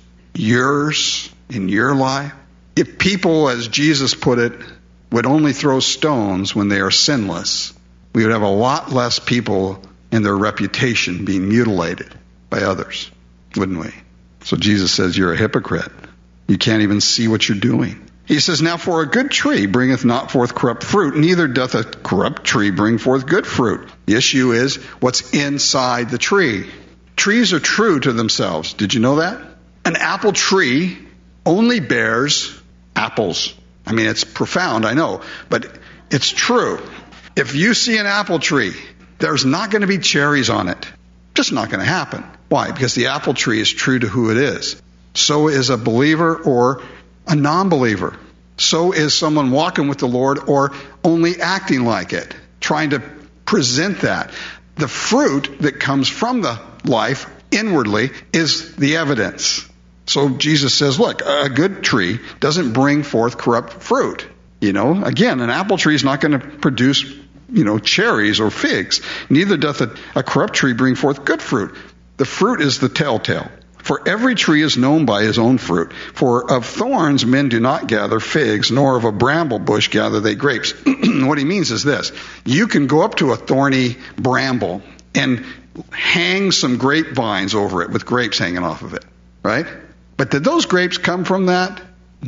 yours in your life? If people, as Jesus put it, would only throw stones when they are sinless, we would have a lot less people and their reputation being mutilated by others, wouldn't we? So Jesus says, you're a hypocrite. You can't even see what you're doing. He says, now for a good tree bringeth not forth corrupt fruit, neither doth a corrupt tree bring forth good fruit. The issue is what's inside the tree. Trees are true to themselves. Did you know that? An apple tree only bears apples. I mean, it's profound, I know, but it's true. If you see an apple tree, there's not going to be cherries on it. Just not going to happen. Why? Because the apple tree is true to who it is. So is a believer or a non-believer. So is someone walking with the Lord or only acting like it, trying to present that. The fruit that comes from the life inwardly is the evidence. So Jesus says, look, a good tree doesn't bring forth corrupt fruit. You know, again, an apple tree is not going to produce, you know, cherries or figs. Neither doth a, a corrupt tree bring forth good fruit. The fruit is the telltale. For every tree is known by his own fruit. For of thorns men do not gather figs, nor of a bramble bush gather they grapes. What he means is this. You can go up to a thorny bramble and hang some grapevines over it with grapes hanging off of it, right? But did those grapes come from that?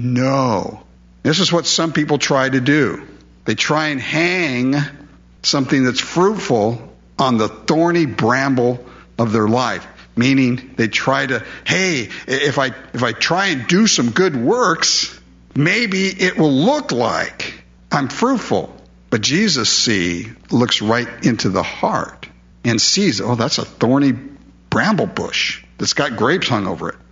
No. This is what some people try to do. They try and hang something that's fruitful on the thorny bramble of their life. Meaning they try to, hey, if I if I try and do some good works, maybe it will look like I'm fruitful. But Jesus, see, looks right into the heart and sees, oh, that's a thorny bramble bush that's got grapes hung over it.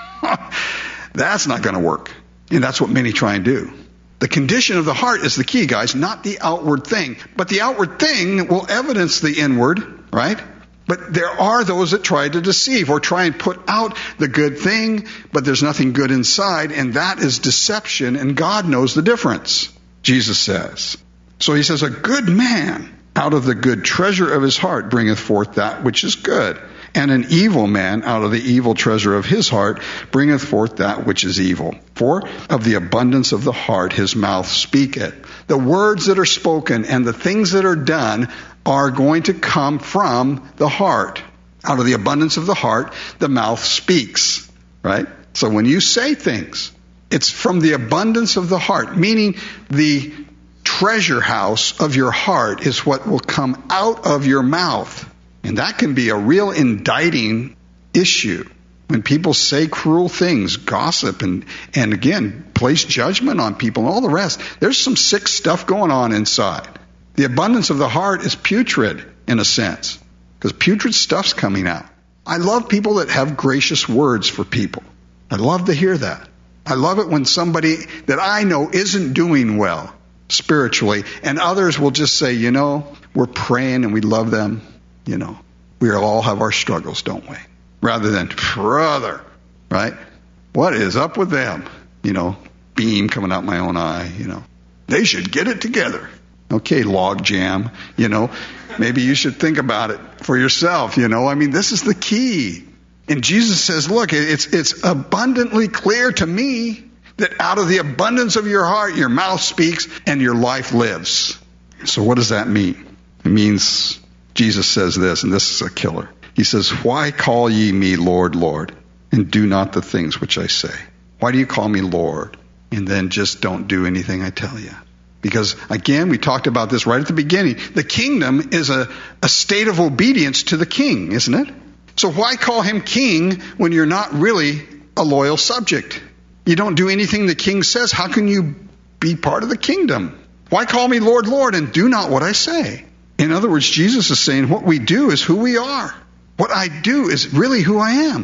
That's not going to work. And that's what many try and do. The condition of the heart is the key, guys, not the outward thing. But the outward thing will evidence the inward, right? But there are those that try to deceive or try and put out the good thing, but there's nothing good inside, and that is deception, and God knows the difference, Jesus says. So he says, a good man out of the good treasure of his heart bringeth forth that which is good, and an evil man out of the evil treasure of his heart bringeth forth that which is evil. For of the abundance of the heart his mouth speaketh. The words that are spoken and the things that are done are going to come from the heart. Out of the abundance of the heart, the mouth speaks, right? So when you say things, it's from the abundance of the heart, meaning the treasure house of your heart is what will come out of your mouth. And that can be a real indicting issue. When people say cruel things, gossip, and, and again, place judgment on people and all the rest, there's some sick stuff going on inside. The abundance of the heart is putrid, in a sense, because putrid stuff's coming out. I love people that have gracious words for people. I love to hear that. I love it when somebody that I know isn't doing well spiritually, and others will just say, you know, we're praying and we love them. You know, we all have our struggles, don't we? Rather than, brother, right? What is up with them? You know, beam coming out my own eye, you know. They should get it together. Okay, log jam, you know, maybe you should think about it for yourself, you know. I mean, this is the key. And Jesus says, look, it's it's abundantly clear to me that out of the abundance of your heart, your mouth speaks and your life lives. So what does that mean? It means, Jesus says this, and this is a killer. He says, why call ye me Lord, Lord, and do not the things which I say? Why do you call me Lord and then just don't do anything I tell you? Because, again, we talked about this right at the beginning. The kingdom is a, a state of obedience to the king, isn't it? So why call him king when you're not really a loyal subject? You don't do anything the king says. How can you be part of the kingdom? Why call me Lord, Lord, and do not what I say? In other words, Jesus is saying what we do is who we are. What I do is really who I am.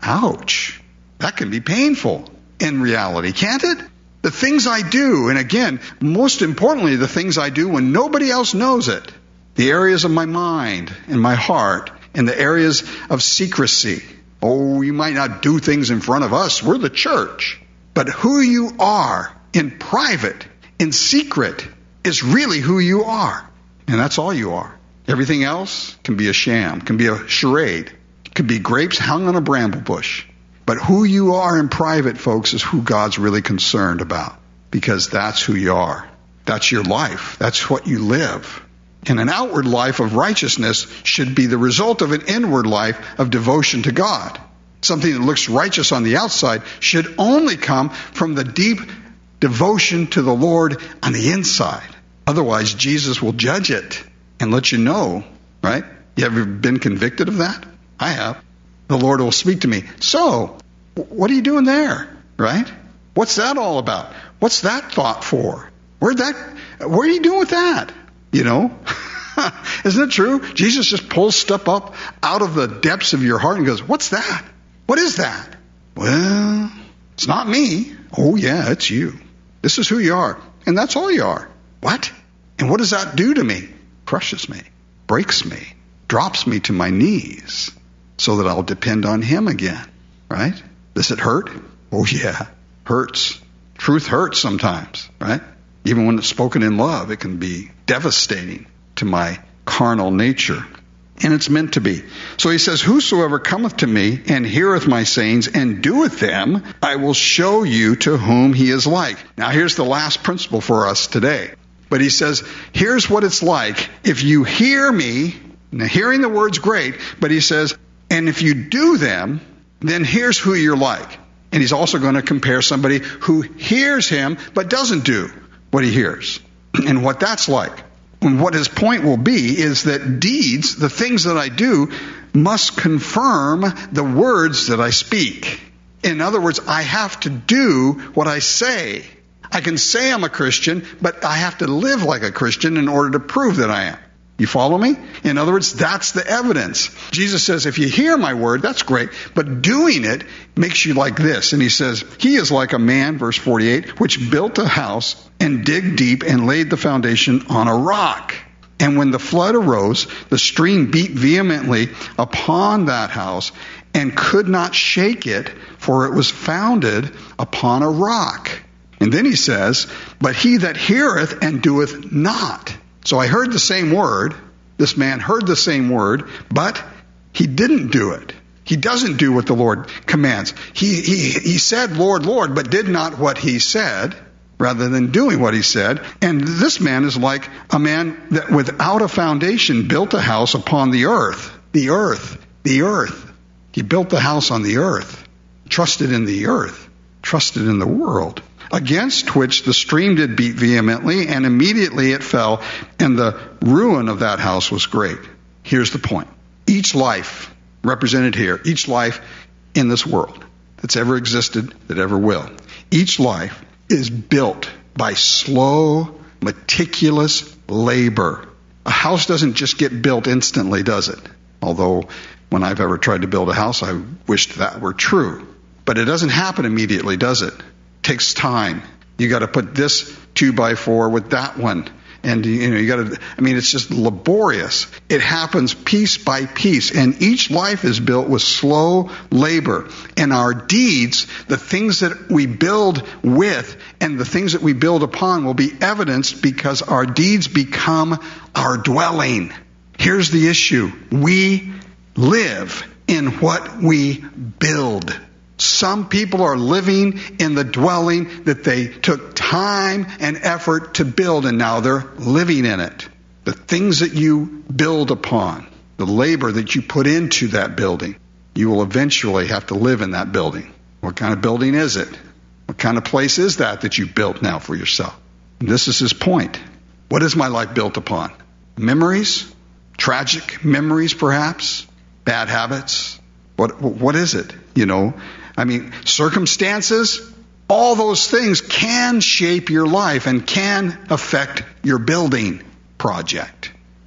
Ouch. That can be painful in reality, can't it? The things I do, and again, most importantly, the things I do when nobody else knows it. The areas of my mind and my heart and the areas of secrecy. Oh, you might not do things in front of us. We're the church. But who you are in private, in secret, is really who you are. And that's all you are. Everything else can be a sham, can be a charade, can be grapes hung on a bramble bush. But who you are in private, folks, is who God's really concerned about. Because that's who you are. That's your life. That's what you live. And an outward life of righteousness should be the result of an inward life of devotion to God. Something that looks righteous on the outside should only come from the deep devotion to the Lord on the inside. Otherwise, Jesus will judge it and let you know, right? You ever been convicted of that? I have. The Lord will speak to me. So, what are you doing there? Right? What's that all about? What's that thought for? Where'd that, what are you doing with that? You know? Isn't it true? Jesus just pulls stuff up out of the depths of your heart and goes, what's that? What is that? Well, it's not me. Oh yeah, it's you. This is who you are. And that's all you are. What? And what does that do to me? Crushes me, breaks me, drops me to my knees so that I'll depend on Him again. Right? Does it hurt? Oh yeah, hurts. Truth hurts sometimes, right? Even when it's spoken in love, it can be devastating to my carnal nature. And it's meant to be. So he says, whosoever cometh to me and heareth my sayings and doeth them, I will show you to whom he is like. Now here's the last principle for us today. But he says, here's what it's like if you hear me. Now hearing the word's great, but he says, and if you do them, then here's who you're like. And he's also going to compare somebody who hears him but doesn't do what he hears and what that's like. And what his point will be is that deeds, the things that I do, must confirm the words that I speak. In other words, I have to do what I say. I can say I'm a Christian, but I have to live like a Christian in order to prove that I am. You follow me? In other words, that's the evidence. Jesus says, if you hear my word, that's great, but doing it makes you like this. And he says, he is like a man, verse forty-eight, which built a house and digged deep and laid the foundation on a rock. And when the flood arose, the stream beat vehemently upon that house and could not shake it, for it was founded upon a rock. And then he says, but he that heareth and doeth not. So I heard the same word. This man heard the same word, but he didn't do it. He doesn't do what the Lord commands. He, he, he said, Lord, Lord, but did not what he said, rather than doing what he said. And this man is like a man that without a foundation built a house upon the earth. The earth. The earth. He built the house on the earth. Trusted in the earth. Trusted in the world. Against which the stream did beat vehemently, and immediately it fell, and the ruin of that house was great. Here's the point. Each life represented here, each life in this world that's ever existed, that ever will, each life is built by slow, meticulous labor. A house doesn't just get built instantly, does it? Although when I've ever tried to build a house, I wished that were true. But it doesn't happen immediately, does it? Takes time. You got to put this two by four with that one, and you know you got to. I mean, it's just laborious. It happens piece by piece, and each life is built with slow labor. And our deeds, the things that we build with, and the things that we build upon, will be evidenced because our deeds become our dwelling. Here's the issue: we live in what we build. Some people are living in the dwelling that they took time and effort to build, and now they're living in it. The things that you build upon, the labor that you put into that building, you will eventually have to live in that building. What kind of building is it? What kind of place is that that you built now for yourself? And this is his point. What is my life built upon? Memories? Tragic memories, perhaps? Bad habits? What What is it? You know, I mean, circumstances, all those things can shape your life and can affect your building project.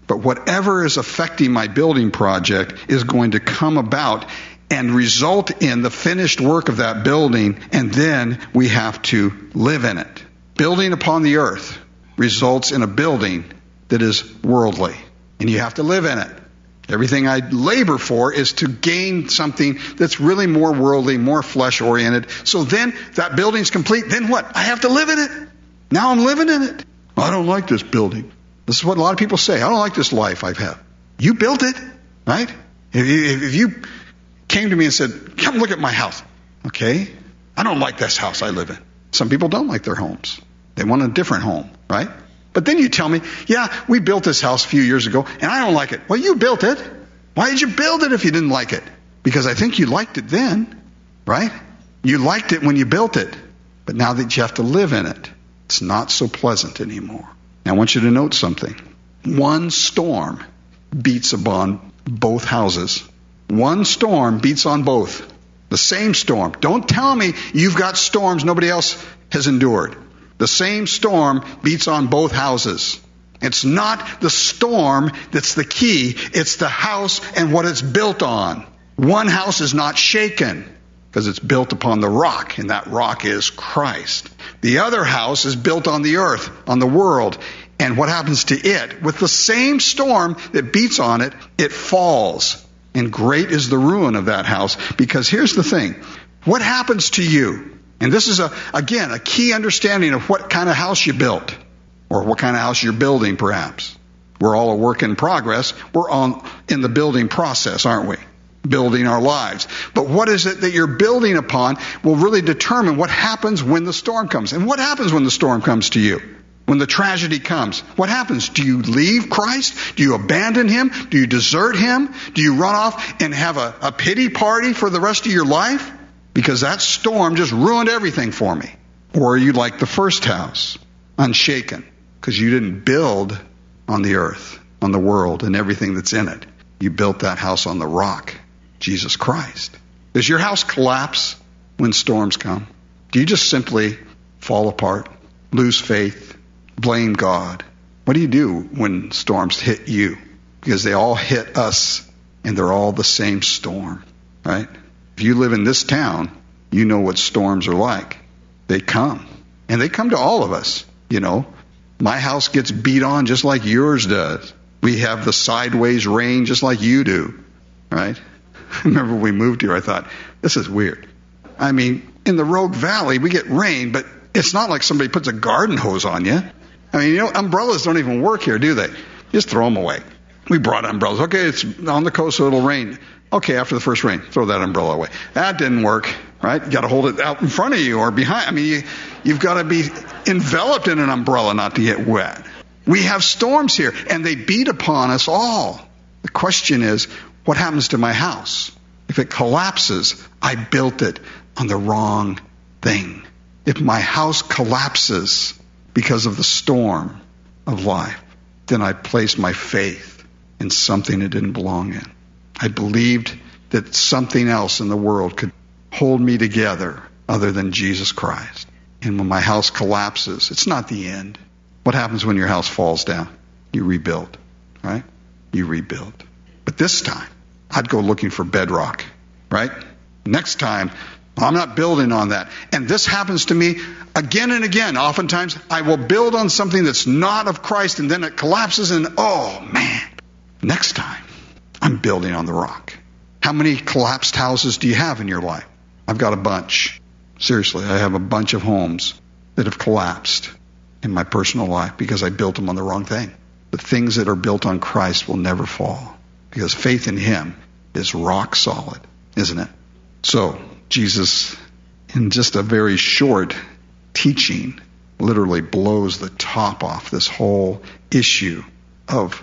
But whatever is affecting my building project is going to come about and result in the finished work of that building, and then we have to live in it. Building upon the earth results in a building that is worldly, and you have to live in it. Everything I labor for is to gain something that's really more worldly, more flesh-oriented. So then that building's complete. Then what? I have to live in it. Now I'm living in it. I don't like this building. This is what a lot of people say. I don't like this life I've had. You built it, right? If you, if you came to me and said, come look at my house. Okay? I don't like this house I live in. Some people don't like their homes. They want a different home, right? But then you tell me, yeah, we built this house a few years ago, and I don't like it. Well, you built it. Why did you build it if you didn't like it? Because I think you liked it then, right? You liked it when you built it. But now that you have to live in it, it's not so pleasant anymore. Now, I want you to note something. One storm beats upon both houses. One storm beats on both. The same storm. Don't tell me you've got storms nobody else has endured. The same storm beats on both houses. It's not the storm that's the key. It's the house and what it's built on. One house is not shaken because it's built upon the rock, and that rock is Christ. The other house is built on the earth, on the world. And what happens to it? With the same storm that beats on it, it falls. And great is the ruin of that house. Because here's the thing. What happens to you? And this is, a again, a key understanding of what kind of house you built. Or what kind of house you're building, perhaps. We're all a work in progress. We're on in the building process, aren't we? Building our lives. But what is it that you're building upon will really determine what happens when the storm comes. And what happens when the storm comes to you? When the tragedy comes, what happens? Do you leave Christ? Do you abandon Him? Do you desert Him? Do you run off and have a, a pity party for the rest of your life? Because that storm just ruined everything for me. Or are you like the first house, unshaken, because you didn't build on the earth, on the world, and everything that's in it. You built that house on the rock, Jesus Christ. Does your house collapse when storms come? Do you just simply fall apart, lose faith, blame God? What do you do when storms hit you? Because they all hit us, and they're all the same storm, right? If you live in this town, you know what storms are like. They come. And they come to all of us, you know. My house gets beat on just like yours does. We have the sideways rain just like you do, right? I remember when we moved here, I thought, this is weird. I mean, in the Rogue Valley, we get rain, but it's not like somebody puts a garden hose on you. I mean, you know, umbrellas don't even work here, do they? Just throw them away. We brought umbrellas. Okay, it's on the coast, so it'll rain. Okay, after the first rain, throw that umbrella away. That didn't work, right? You got to hold it out in front of you or behind. I mean, you, you've got to be enveloped in an umbrella not to get wet. We have storms here, and they beat upon us all. The question is, what happens to my house? If it collapses, I built it on the wrong thing. If my house collapses because of the storm of life, then I placed my faith in something it didn't belong in. I believed that something else in the world could hold me together other than Jesus Christ. And when my house collapses, it's not the end. What happens when your house falls down? You rebuild, right? You rebuild. But this time, I'd go looking for bedrock, right? Next time, I'm not building on that. And this happens to me again and again. Oftentimes, I will build on something that's not of Christ, and then it collapses, and oh, man. Next time, I'm building on the rock. How many collapsed houses do you have in your life? I've got a bunch. Seriously, I have a bunch of homes that have collapsed in my personal life because I built them on the wrong thing. The things that are built on Christ will never fall because faith in Him is rock solid, isn't it? So, Jesus, in just a very short teaching, literally blows the top off this whole issue of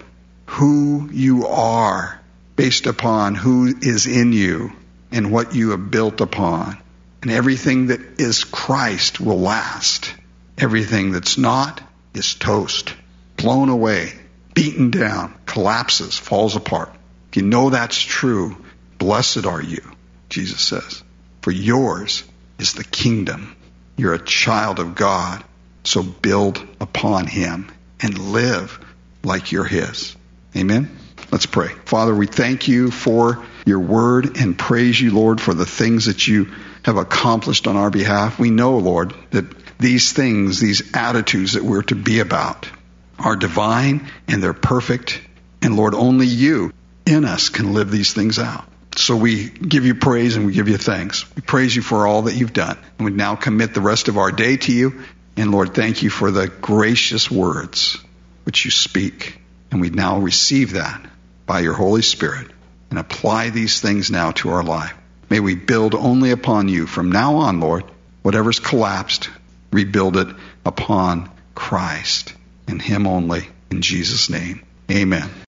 who you are based upon who is in you and what you have built upon. And everything that is Christ will last. Everything that's not is toast, blown away, beaten down, collapses, falls apart. If you know that's true, blessed are you, Jesus says. For yours is the kingdom. You're a child of God. So build upon Him and live like you're His. Amen? Let's pray. Father, we thank you for your word and praise you, Lord, for the things that you have accomplished on our behalf. We know, Lord, that these things, these attitudes that we're to be about are divine and they're perfect. And Lord, only you in us can live these things out. So we give you praise and we give you thanks. We praise you for all that you've done. And we now commit the rest of our day to you. And Lord, thank you for the gracious words which you speak. And we now receive that by your Holy Spirit and apply these things now to our life. May we build only upon you from now on, Lord. Whatever's collapsed, rebuild it upon Christ and him only. In Jesus' name, amen.